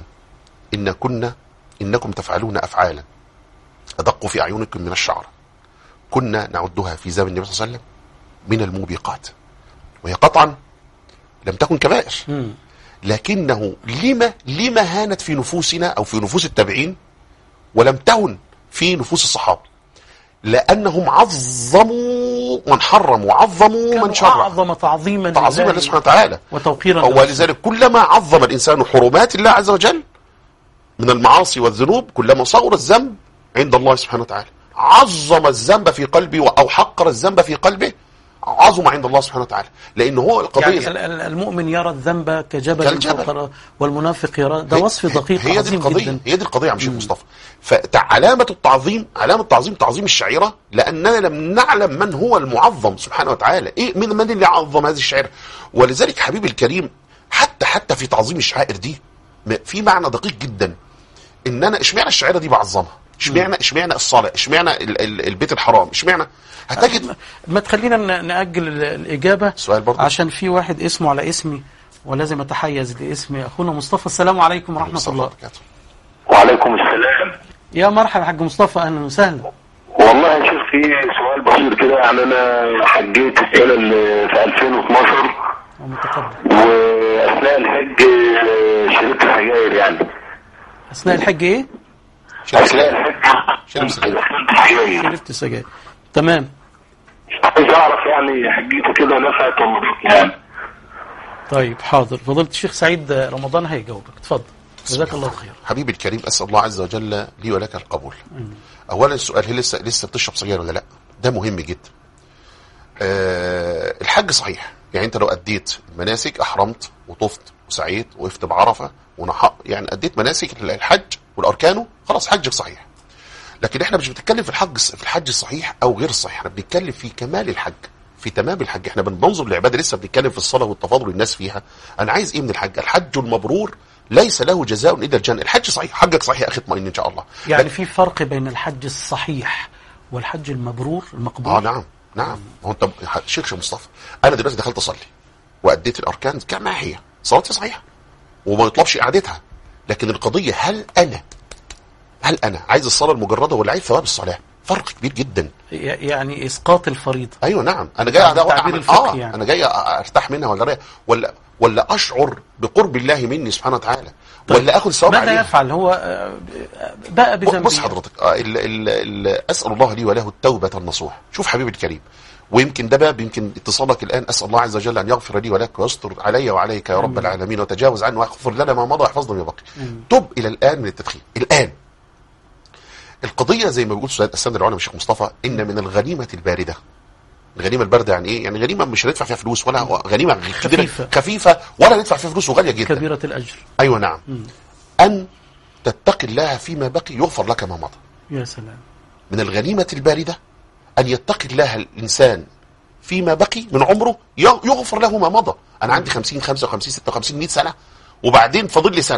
إنكم تفعلون أفعالا أدق في أعينكم من الشعر، كنا نعدها في زمن النبي صلى الله عليه وسلم من الموبقات، وهي قطعا لم تكن كبائر، لكنه لما هانت في نفوسنا أو في نفوس التابعين ولم تهن في نفوس الصحابة؟ لأنهم عظموا من حرم وعظموا من شرع، أعظم تعظيما لله سبحانه وتعالى وتوقيرا. ولذلك كلما عظم الإنسان حرمات الله عز وجل من المعاصي والذنوب كلما صغر الذنب عند الله سبحانه وتعالى. عظم الذنب في قلبه أو حقر الذنب في قلبه عظم عند الله سبحانه وتعالى، لأنه هو القضية. يعني المؤمن يرى الذنب كجبل والمنافق يرى. ده وصف دقيق. هي دي القضية. هي دي القضية يا عم شيخ مصطفى. فعلامة التعظيم، تعظيم الشعيرة، لأننا لم نعلم من هو المعظم سبحانه وتعالى. إيه من اللي عظم هذه الشعيرة؟ ولذلك حبيبي الكريم حتى في تعظيم الشعائر دي في معنى دقيق جدا. إن أنا اشمعنى الشعيرة دي بعظمها؟ اشمعنى الصلاة؟ اشمعنى البيت الحرام؟ اشمعنى؟ هتجد ما تخلينا نأجل الإجابة سؤال برضه، عشان في واحد اسمه على اسمي ولازم أتحيز لاسمي. أخونا مصطفى، السلام عليكم ورحمة الله. وعليكم السلام. يا مرحبا حاج مصطفى، أهلا وسهلا. والله يا شيخ في سؤال بسيط كده. يعني أنا حجيت السنة اللي في 2012 وأثناء الحج شربت سجاير. يعني أثناء الحج إيه؟ أثناء الحج شربت سجاير. تمام. عايز أعرف يعني حجيته كده نفعت ولا يعني. طيب حاضر. فضيلة الشيخ سعيد رمضان هيجاوبك. اتفضل. جزاك الله خير. حبيبي الكريم، أسأل الله عز وجل لي ولك القبول. أولا السؤال، هي لسه بتشرب سجاير ولا لا؟ ده مهم جدا. الحج صحيح، يعني أنت لو أديت المناسك، أحرمت وطفت وسعيت وقفت بعرفة يعني أديت مناسك الحج والأركانه، خلاص حجك صحيح. لكن احنا مش بنتكلم في الحج الصحيح او غير الصحيح، احنا بنتكلم في كمال الحج، في تمام الحج. احنا بننظر للعباده، لسه بنتكلم في الصلاه والتفاضل الناس فيها. انا عايز ايه من الحج؟ الحج المبرور ليس له جزاء الا الجنه. الحج صحيح، حجك صحيح يا اخي، اطمئن ان شاء الله. يعني في فرق بين الحج الصحيح والحج المبرور المقبول. نعم. هو انت شيخ مصطفى، انا دلوقتي دخلت اصلي واديت الاركان كما هي، صلاتي صحيحه وما يطلبش اعادتها. لكن القضيه هل انا عايز الصلاه المجرده ولا عايز ثواب الصلاه؟ فرق كبير جدا. يعني اسقاط الفريضه. ايوه نعم. انا جاي يعني. انا جاي ارتاح منها ولا اشعر بقرب الله مني سبحانه وتعالى. طيب. ولا اخذ ثواب عليها. ماذا يفعل هو بقى بذنبه؟ بص حضرتك، اسال الله لي وله التوبه النصوح. شوف حبيبي الكريم، ويمكن ده باب، يمكن اتصالك الان، اسال الله عز وجل ان يغفر لي ولك ويستر علي وعليك يا رب العالمين، وتجاوز عنه واغفر لنا ما مضى واحفظنا ما بقي. تب الى الان من التدخين. الان القضيه زي ما بيقول السيد العلماء الشيخ مصطفى، ان من الغنيمه البارده. الغنيمه البارده يعني ايه؟ يعني غنيمه مش هندفع فيها فلوس، ولا غنيمه خفيفه ولا ندفع فيها فلوس وغاليه جدا، كبيره الاجر. ايوه نعم. ان تتقي الله فيما بقي يغفر لك ما مضى. يا سلام. من الغنيمه البارده ان يتقي الله الانسان فيما بقي من عمره، يغفر له ما مضى. انا عندي 50 55 56 100 سنه، وبعدين فاضل لي سنه،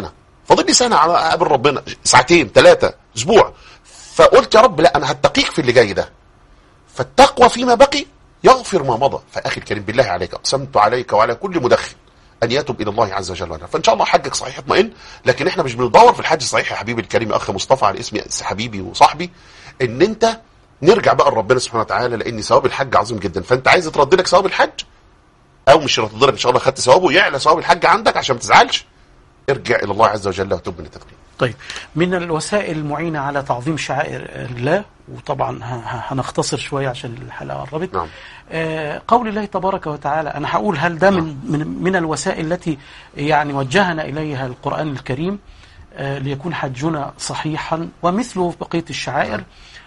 فاضل لي سنه على اقابل ربنا، ساعتين 3 اسبوع، فقلت يا رب لا انا هتقيك في اللي جاي ده، فالتقوى فيما بقي يغفر ما مضى. فاخي الكريم بالله عليك اقسمت عليك وعلى كل مدخن ان يتوب الى الله عز وجل، فان شاء الله حجك صحيح اطمئن. لكن احنا مش بندور في الحج الصحيح يا حبيبي الكريم يا اخ مصطفى على اسمي حبيبي وصاحبي، ان انت نرجع بقى لربنا سبحانه وتعالى، لان ثواب الحج عظيم جدا. فانت عايز يترد لك ثواب الحج او مش يترد لك ان شاء الله خدت ثوابه، يعلى ثواب الحج عندك عشان ما تزعلش، ارجع الى الله عز وجل وتوب من التدخين. طيب، من الوسائل المعينة على تعظيم شعائر الله، وطبعا هنختصر شوية عشان الحلقة قربت. نعم. قول الله تبارك وتعالى، أنا هقول هل ده من الوسائل التي يعني وجهنا إليها القرآن الكريم ليكون حجنا صحيحا ومثله في بقية الشعائر.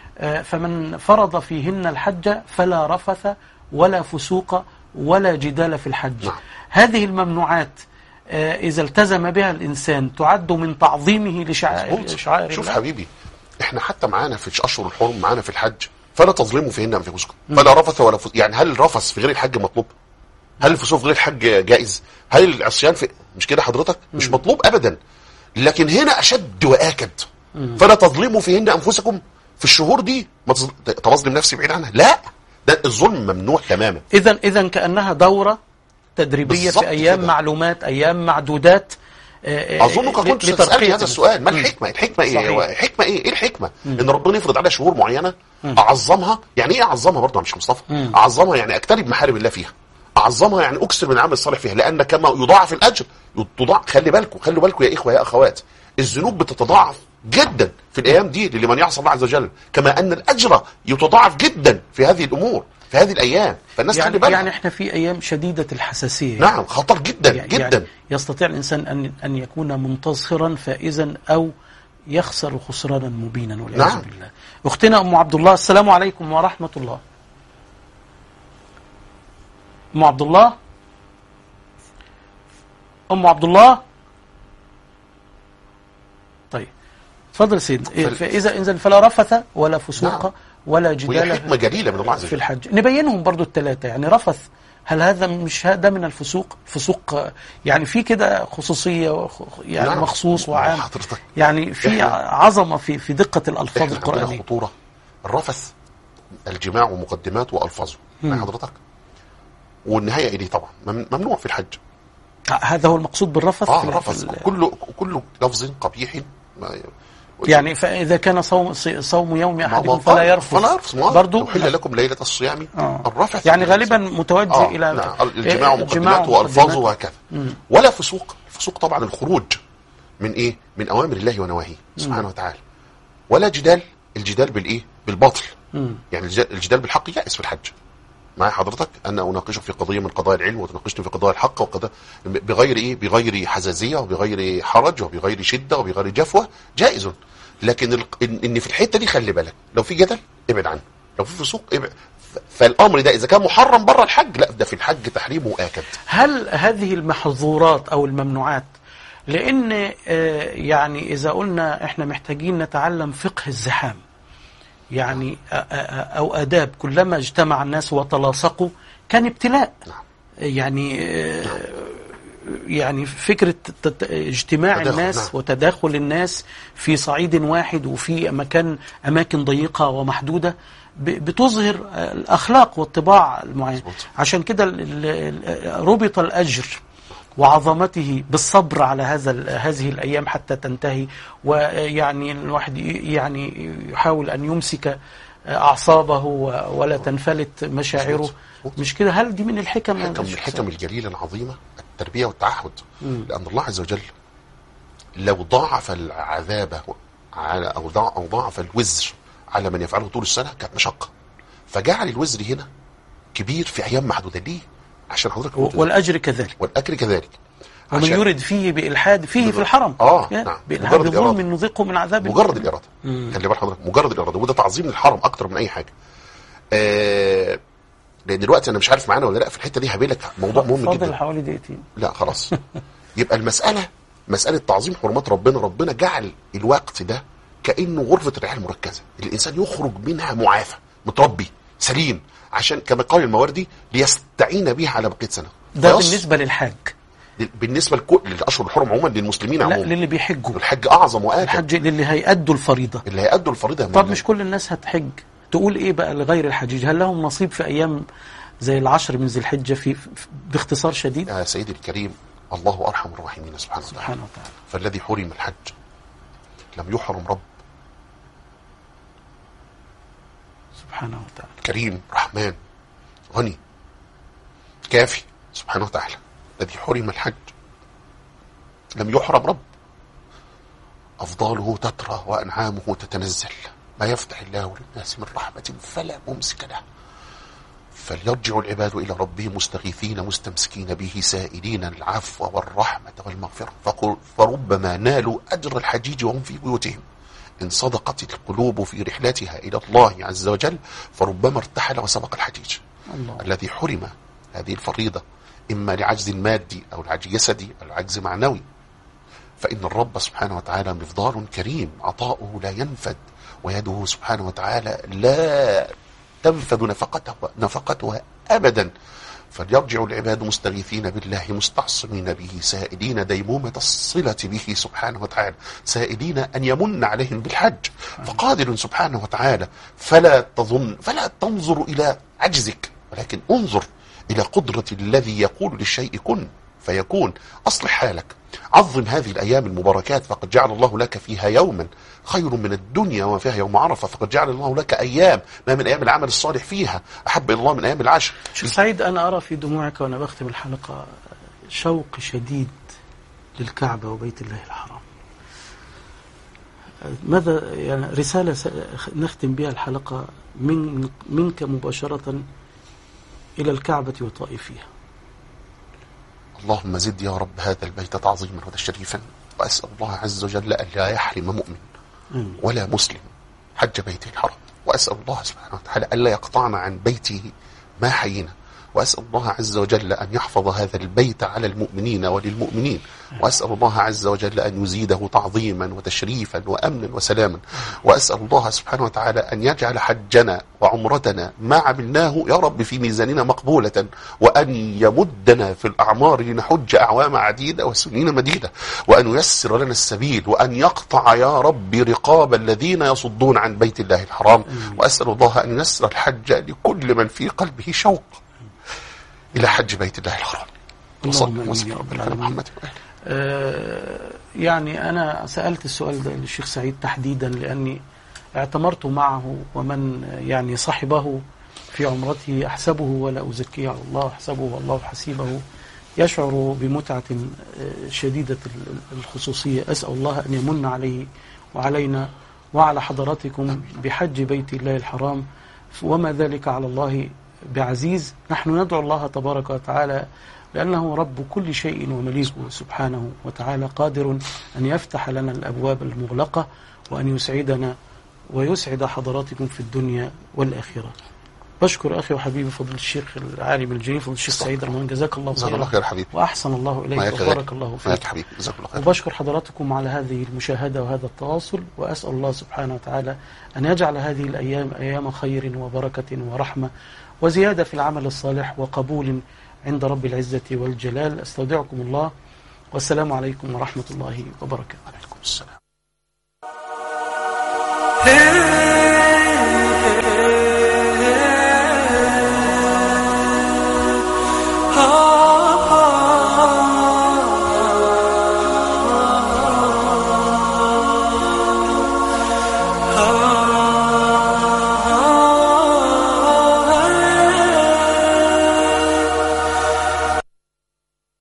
فمن فرض فيهن الحج فلا رفث ولا فسوق ولا جدال في الحج. نعم. هذه الممنوعات إذا التزم بها الإنسان تعد من تعظيمه لشعائر شوف الله. حبيبي احنا حتى معانا في اشهر الحرم معانا في الحج فلا تظلموا فيهن انفسكم، فلا رفث ولا يعني هل الرفث في غير الحج مطلوب؟ هل الفسوق في غير الحج جائز؟ هل العصيان في مش كده حضرتك؟ مش مطلوب ابدا. لكن هنا اشد واكد، فلا تظلموا فيهن انفسكم. في الشهور دي ما تظلم نفسي بعيد عنها، لا ده الظلم ممنوع تماما. اذا كانها دوره تدريبيه في ايام كده. معلومات، ايام معدودات. اظنك كنت تسالني هذا السؤال، ما الحكمه؟ الحكمه ايه؟ الحكمه ايه الحكمه؟ ان ربنا يفرض عليها شهور معينه اعظمها. يعني ايه اعظمها برضه مش مصطفى؟ اعظمها يعني اقترب محارم الله فيها، اعظمها يعني اكثر من العمل الصالح فيها، لان كما يضاعف الاجر خلي بالكم يا اخوه يا اخوات، الذنوب بتتضاعف جدا في الايام دي لمن يعصى الله عز وجل، كما ان الاجر يتضاعف جدا في هذه الامور في هذه الايام. فالناس يعني خلي بالها. يعني احنا في ايام شديده الحساسيه. نعم خطر جدا جدا. يعني يستطيع الانسان ان يكون منتصرا فائزا او يخسر خسرانا مبينا والعياذ بالله. اختنا ام عبد الله، السلام عليكم ورحمه الله. ام عبد الله، ام عبد الله. طيب اتفضل سيدنا. فاذا فلا رفث ولا فسوق ولا جدال. وهي حكمه جليله من الله عز وجل في الحج. نبينهم برضو الثلاثه. يعني رفث، هل هذا مش ده من الفسوق؟ فسوق يعني في كده خصوصيه يعني مخصوص وعام، يعني في عظمه في دقه الالفاظ القرانيه. خطوره الرفث الجماع ومقدمات والفاظه حضرتك، والنهايه اليه طبعا ممنوع في الحج. هذا هو المقصود بالرفث. الرفث كل لفظ قبيح. يعني فإذا كان صوم يوم أحدكم فلا يرفث برضو. أحل لكم ليلة الصيام الرفث، يعني غالبا متوجه إلى الجماع ومقدماته وألفاظه وهكذا. ولا فسوق. الفسوق طبعا الخروج من إيه؟ من أوامر الله ونواهيه سبحانه وتعالى. ولا جدال. الجدال بالإيه؟ بالباطل. يعني الجدال بالحق جائز في الحج. معي حضرتك أنا أناقشك في قضية من قضايا العلم وتناقشني في قضايا الحق بغير إيه؟ بغير حزازية وبغير حرج وبغير شدة وبغير جفوة، جائز. لكن ان في الحته دي خلي بالك، لو في جدل ابعد عنه، لو في فسوق ابعد. فالامر ده اذا كان محرم بره الحج، لا ده في الحج تحريمه آكد. هل هذه المحظورات او الممنوعات، لان يعني اذا قلنا احنا محتاجين نتعلم فقه الزحام، يعني او آداب، كلما اجتمع الناس وتلاصقوا كان ابتلاء. يعني فكرة اجتماع الناس وتداخل الناس في صعيد واحد وفي أماكن ضيقة ومحدودة بتظهر الأخلاق والطباع المعينة. عشان كده ربط الأجر وعظمته بالصبر على هذه الأيام حتى تنتهي، ويعني الواحد يعني يحاول أن يمسك أعصابه ولا تنفلت مشاعره. مش كده؟ هل دي من الحكم؟ من الحكم الجليلة العظيمة التربية والتعهد. لأن الله عز وجل لو ضاعف العذاب على أو ضاعف الوزر على من يفعله طول السنة كانت مشقة، فجعل الوزر هنا كبير في أيام محدودة. ليه؟ عشان حضرتك والأجر كذلك. والأجر كذلك. ومن يرد فيه بإلحاد فيه في الحرم. نعم. بإلحاد بظلم نذقه من عذاب. مجرد الإرادة. خلي بالك حضرتك، مجرد الإرادة، وده تعظيم للحرم أكتر من أي حاجة. لأن دلوقتي أنا مش عارف معانا ولا لا في الحتة دي، هبيلك موضوع مهم جدا. فاضل حوالي دقيقتين. لا خلاص. يبقى مسألة تعظيم حرمات ربنا جعل الوقت ده كأنه غرفة الرعاية المركزة، الإنسان يخرج منها معافى متربي سليم، عشان كما قال المواردي ليستعين بها على بقية سنة. ده بالنسبة للحاج. بالنسبة للأشهر الحرم عموما للمسلمين لا، عموما. للي بيحجوا. الحج أعظم وآتى. الحج للي هيأدوا الفريضة. اللي هيأدوا الفريضة. طب مش كل الناس هتحج، تقول إيه بقى لغير الحجيج؟ هل لهم نصيب في أيام زي العشر من ذي الحجة باختصار شديد؟ يا سيدي الكريم، الله أرحم الراحمين سبحانه وتعالى. فالذي حرم الحج لم يحرم رب سبحانه وتعالى، كريم رحمن غني كافي سبحانه وتعالى. الذي حرم الحج لم يحرم رب. أفضاله تترى وأنعامه تتنزل، ما يفتح الله للناس من رحمة فلا ممسك له. فليرجع العباد إلى ربهم مستغيثين مستمسكين به سائلين العفو والرحمة والمغفرة. فربما نالوا أجر الحجيج وهم في بيوتهم. إن صدقت القلوب في رحلتها إلى الله عز وجل فربما ارتحل وسبق الحجيج. الذي حرم هذه الفريضة إما لعجز مادي أو العجز جسدي أو العجز معنوي، فإن الرب سبحانه وتعالى مفضال كريم عطاؤه لا ينفد، ويده سبحانه وتعالى لا تنفذ نفقتها أبدا. فليرجع العباد مستغيثين بالله مستعصمين به سائلين ديمومة الصلة به سبحانه وتعالى، سائلين أن يمن عليهم بالحج. فقادر سبحانه وتعالى، فلا تنظر إلى عجزك، ولكن انظر إلى قدرة الذي يقول للشيء كن فيكون. أصلح حالك، عظم هذه الأيام المباركات، فقد جعل الله لك فيها يوما خير من الدنيا وما فيها يوم عرفة. فقد جعل الله لك أيام ما من أيام العمل الصالح فيها أحب إلى الله من أيام العشر. شيخ سعيد، أنا أرى في دموعك وأنا بختم الحلقة شوق شديد للكعبة وبيت الله الحرام. ماذا يعني رسالة نختم بها الحلقة منك مباشرة إلى الكعبة وطائفها؟ اللهم زد يا رب هذا البيت تعظيما وتشريفا، وأسأل الله عز وجل أن لا يحرم مؤمن ولا مسلم حج بيته الحرام، وأسأل الله سبحانه وتعالى أن لا يقطعنا عن بيته ما حيينا، وأسأل الله عز وجل أن يحفظ هذا البيت على المؤمنين وللمؤمنين، وأسأل الله عز وجل أن يزيده تعظيما وتشريفا وأمنا وسلاما، وأسأل الله سبحانه وتعالى أن يجعل حجنا وعمرتنا ما عملناه يا رب في ميزاننا مقبولة، وأن يمدنا في الأعمار لنحج أعوام عديدة وسنين مديدة، وأن ييسر لنا السبيل، وأن يقطع يا رب رقاب الذين يصدون عن بيت الله الحرام. وأسأل الله أن ييسر الحج لكل من في قلبه شوق إلى حج بيت الله الحرام. اللهم آمين يا رب العالمين. يعني أنا سألت السؤال ده للشيخ سعيد تحديدا لأني اعتمرت معه، ومن يعني صحبه في عمرته أحسبه ولا أزكيه على الله، أحسبه والله حسيبه، يشعر بمتعة شديدة الخصوصية. أسأل الله أن يمن عليه وعلينا وعلى حضراتكم بحج بيت الله الحرام، وما ذلك على الله بعزيز. نحن ندعو الله تبارك وتعالى لأنه رب كل شيء ومليكه سبحانه وتعالى، قادر أن يفتح لنا الأبواب المغلقة، وأن يسعدنا ويسعد حضراتكم في الدنيا والآخرة. بشكر أخي وحبيبي فضل الشيخ العالم الجليل فضل الشيخ سعيد رمضان، جزاك الله خيرا وأحسن الله إليك وبارك الله فيك. وبشكر حضراتكم على هذه المشاهدة وهذا التواصل، وأسأل الله سبحانه وتعالى أن يجعل هذه الأيام أيام خير وبركة ورحمة وزيادة في العمل الصالح وقبول عند رب العزة والجلال. أستودعكم الله، والسلام عليكم ورحمة الله وبركاته. عليكم السلام.